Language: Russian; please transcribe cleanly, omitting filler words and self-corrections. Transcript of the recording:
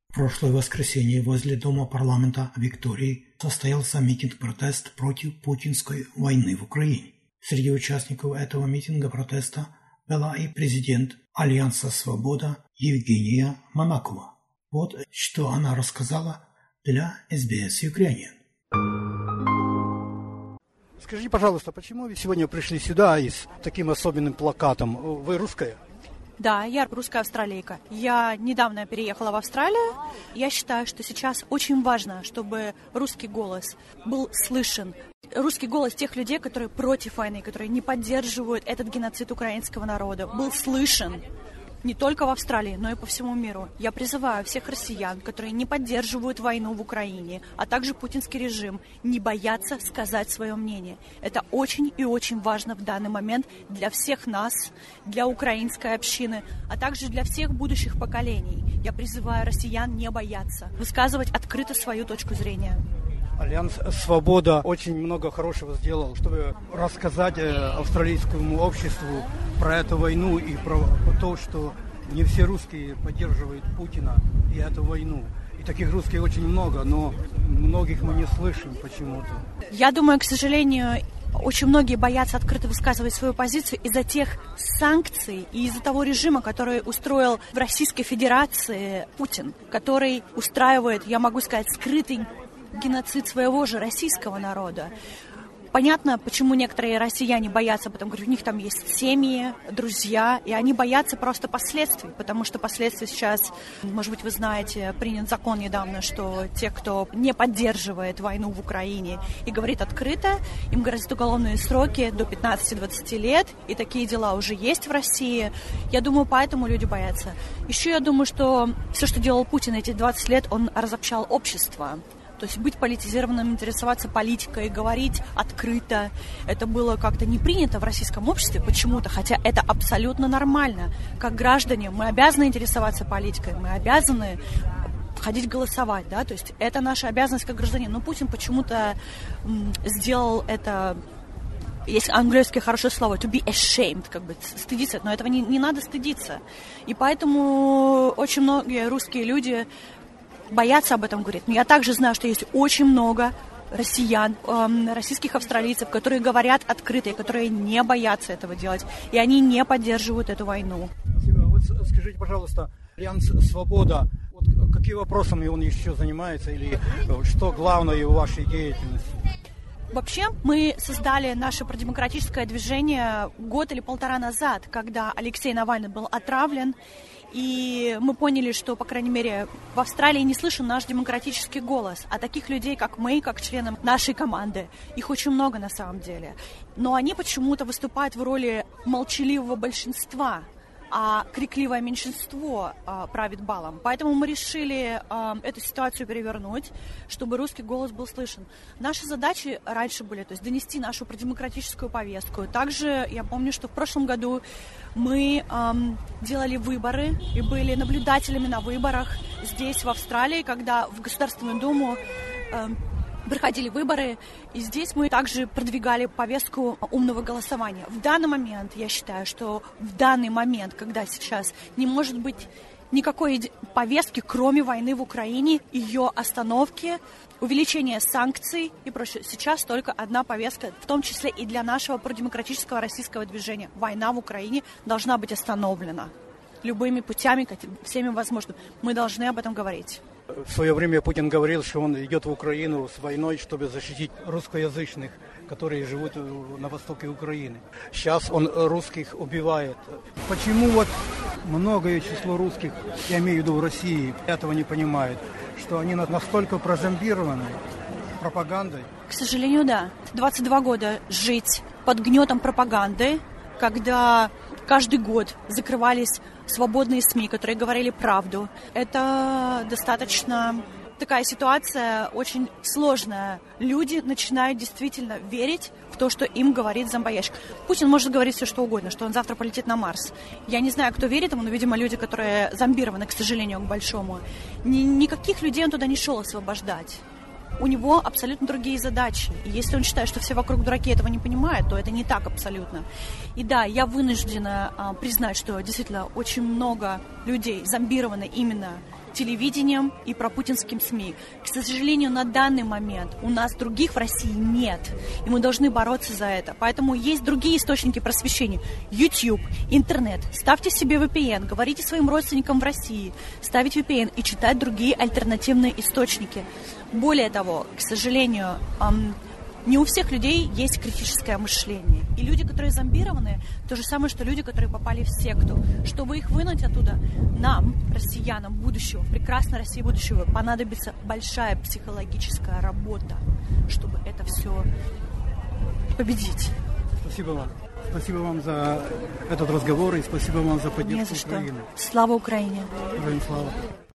В прошлое воскресенье возле Дома парламента Виктории состоялся митинг-протест против путинской войны в Украине. Среди участников этого митинга-протеста была и президент Альянса «Свобода» Евгения Монакова. Вот что она рассказала для SBS Ukrainian. Скажите, пожалуйста, почему вы сегодня пришли сюда и с таким особенным плакатом? Вы русская? Да, я русская австралийка. Я недавно переехала в Австралию. Я считаю, что сейчас очень важно, чтобы русский голос был слышен. Русский голос тех людей, которые против войны, которые не поддерживают этот геноцид украинского народа, был слышен не только в Австралии, но и по всему миру. Я призываю всех россиян, которые не поддерживают войну в Украине, а также путинский режим, не бояться сказать свое мнение. Это очень и очень важно в данный момент для всех нас, для украинской общины, а также для всех будущих поколений. Я призываю россиян не бояться, высказывать открыто свою точку зрения. Альянс «Свобода» очень много хорошего сделал, чтобы рассказать австралийскому обществу про эту войну и про то, что не все русские поддерживают Путина и эту войну. И таких русских очень много, но многих мы не слышим почему-то. Я думаю, к сожалению, очень многие боятся открыто высказывать свою позицию из-за тех санкций и из-за того режима, который устроил в Российской Федерации Путин, который устраивает, я могу сказать, скрытый геноцид своего же российского народа. Понятно, почему некоторые россияне боятся, потому что у них там есть семьи, друзья, и они боятся просто последствий, потому что последствия сейчас, может быть, вы знаете, принят закон недавно, что те, кто не поддерживает войну в Украине и говорит открыто, им грозят уголовные сроки до 15-20 лет, и такие дела уже есть в России. Я думаю, поэтому люди боятся. Еще я думаю, что все, что делал Путин эти 20 лет, он разобщал общество. То есть быть политизированным, интересоваться политикой, говорить открыто. Это было как-то не принято в российском обществе почему-то, хотя это абсолютно нормально. Как граждане мы обязаны интересоваться политикой, мы обязаны ходить голосовать, да, то есть это наша обязанность как гражданин. Но Путин почему-то сделал это, есть английское хорошее слово, to be ashamed, как бы стыдиться, но этого не надо стыдиться. И поэтому очень многие русские люди боятся об этом говорить. Но я также знаю, что есть очень много россиян, российских австралийцев, которые говорят открыто, и которые не боятся этого делать. И они не поддерживают эту войну. Спасибо. Вот скажите, пожалуйста, Альянс «Свобода», вот какими вопросами он еще занимается, или что главное в вашей деятельности? Вообще, мы создали наше продемократическое движение год или полтора назад, когда Алексей Навальный был отравлен, и мы поняли, что, по крайней мере, в Австралии не слышен наш демократический голос. А таких людей, как мы, как члены нашей команды, их очень много на самом деле. Но они почему-то выступают в роли молчаливого большинства, а крикливое меньшинство правит балом. Поэтому мы решили эту ситуацию перевернуть, чтобы русский голос был слышен. Наши задачи раньше были, то есть донести нашу продемократическую повестку. Также я помню, что в прошлом году мы делали выборы и были наблюдателями на выборах здесь, в Австралии, когда в Государственную Думу проходили выборы, и здесь мы также продвигали повестку умного голосования. В данный момент, я считаю, что в данный момент, когда сейчас не может быть никакой повестки, кроме войны в Украине, ее остановки, увеличения санкций и прочее, сейчас только одна повестка, в том числе и для нашего продемократического российского движения. Война в Украине должна быть остановлена любыми путями, всеми возможными. Мы должны об этом говорить. В свое время Путин говорил, что он идет в Украину с войной, чтобы защитить русскоязычных, которые живут на востоке Украины. Сейчас он русских убивает. Почему вот многое число русских, я имею в виду в России, этого не понимают, что они настолько прозомбированы пропагандой? К сожалению, да. 22 года жить под гнетом пропаганды, когда каждый год закрывались свободные СМИ, которые говорили правду. Это достаточно такая ситуация очень сложная. Люди начинают действительно верить в то, что им говорит зомбоящик. Путин может говорить все, что угодно, что он завтра полетит на Марс. Я не знаю, кто верит ему, но, видимо, люди, которые зомбированы, к сожалению, к большому. Никаких людей он туда не шел освобождать. У него абсолютно другие задачи. И если он считает, что все вокруг дураки этого не понимают, то это не так абсолютно. И да, я вынуждена признать, что действительно очень много людей зомбированы именно телевидением и пропутинским СМИ. К сожалению, на данный момент у нас других в России нет, и мы должны бороться за это. Поэтому есть другие источники просвещения. YouTube, интернет. Ставьте себе VPN, говорите своим родственникам в России, ставить VPN и читать другие альтернативные источники. Более того, к сожалению, не у всех людей есть критическое мышление. И люди, которые зомбированы, то же самое, что люди, которые попали в секту. Чтобы их вынуть оттуда, нам, россиянам будущего, прекрасной России будущего, понадобится большая психологическая работа, чтобы это все победить. Спасибо вам. Спасибо вам за этот разговор и спасибо вам за поддержку Не за что. Украины. Слава Украине! Героям слава!